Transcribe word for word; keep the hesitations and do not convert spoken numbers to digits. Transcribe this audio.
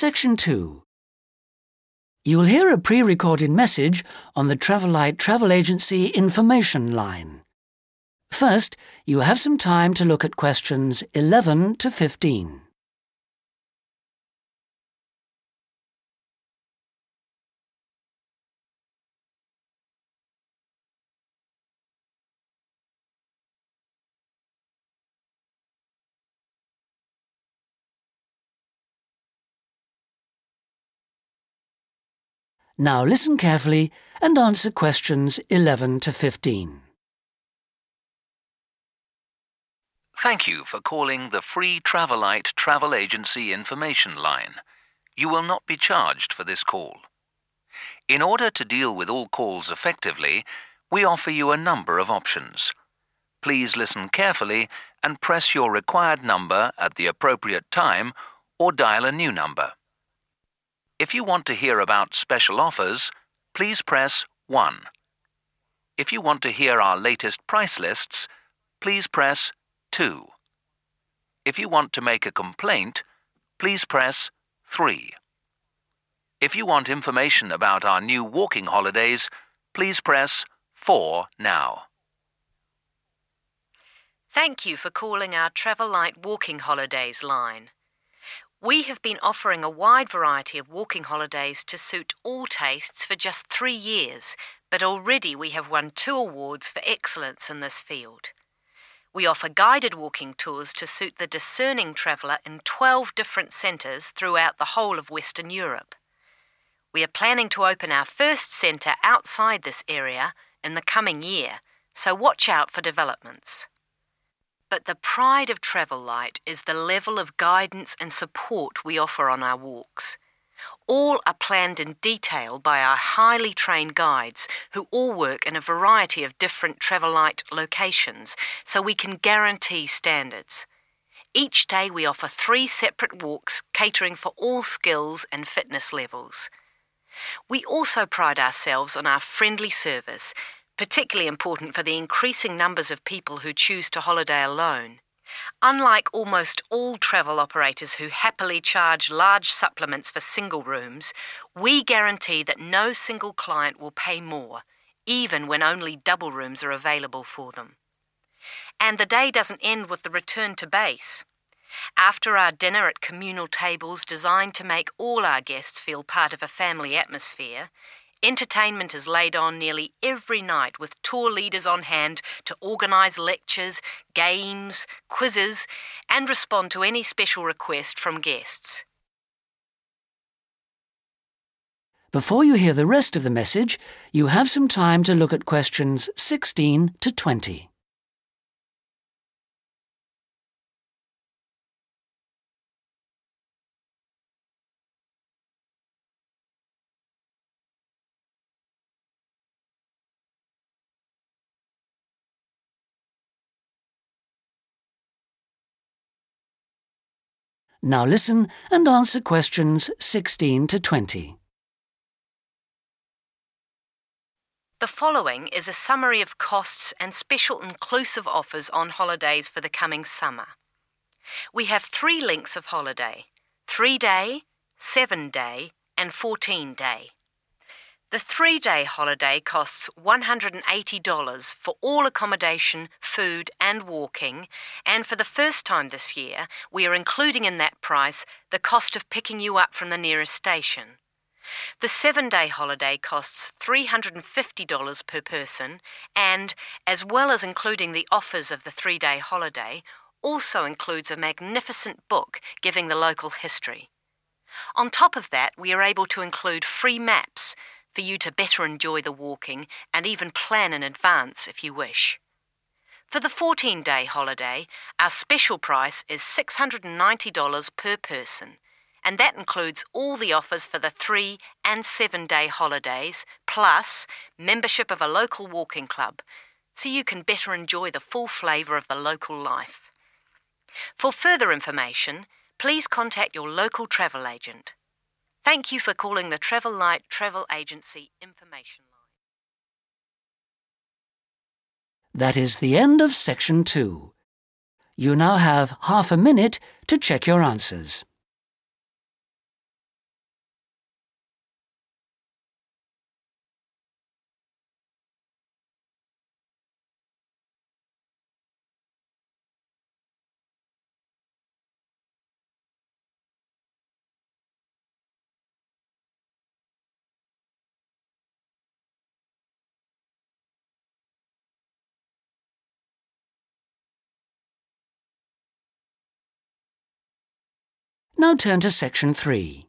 Section two. You will hear a pre-recorded message on the Travelite Travel Agency information line. First, you have some time to look at questions eleven to fifteen. Now listen carefully and answer questions eleven to fifteen. Thank you for calling the free Travelite Travel Agency information line. You will not be charged for this call. In order to deal with all calls effectively, we offer you a number of options. Please listen carefully and press your required number at the appropriate time or dial a new number. If you want to hear about special offers, please press one. If you want to hear our latest price lists, please press two. If you want to make a complaint, please press three. If you want information about our new walking holidays, please press four now. Thank you for calling our Travelite Walking Holidays line. We have been offering a wide variety of walking holidays to suit all tastes for just three years, but already we have won two awards for excellence in this field. We offer guided walking tours to suit the discerning traveller in twelve different centres throughout the whole of Western Europe. We are planning to open our first centre outside this area in the coming year, so watch out for developments. But the pride of Travelite is the level of guidance and support we offer on our walks. All are planned in detail by our highly trained guides who all work in a variety of different Travelite locations, so we can guarantee standards. Each day we offer three separate walks catering for all skills and fitness levels. We also pride ourselves on our friendly service, particularly important for the increasing numbers of people who choose to holiday alone. Unlike almost all travel operators who happily charge large supplements for single rooms, we guarantee that no single client will pay more, even when only double rooms are available for them. And the day doesn't end with the return to base. After our dinner at communal tables designed to make all our guests feel part of a family atmosphere, entertainment is laid on nearly every night with tour leaders on hand to organise lectures, games, quizzes, and respond to any special request from guests. Before you hear the rest of the message, you have some time to look at questions sixteen to twenty. Now listen and answer questions sixteen to twenty. The following is a summary of costs and special inclusive offers on holidays for the coming summer. We have three lengths of holiday: three-day, seven-day and fourteen-day. The three-day holiday costs one hundred eighty dollars for all accommodation, food and walking, and for the first time this year, we are including in that price the cost of picking you up from the nearest station. The seven-day holiday costs three hundred fifty dollars per person and, as well as including the offers of the three-day holiday, also includes a magnificent book giving the local history. On top of that, we are able to include free maps for you to better enjoy the walking and even plan in advance if you wish. For the fourteen-day holiday, our special price is six hundred ninety dollars per person, and that includes all the offers for the three- and seven-day holidays, plus membership of a local walking club, so you can better enjoy the full flavour of the local life. For further information, please contact your local travel agent. Thank you for calling the Travelite Travel Agency information line. That is the end of section two. You now have half a minute to check your answers. Now turn to section three.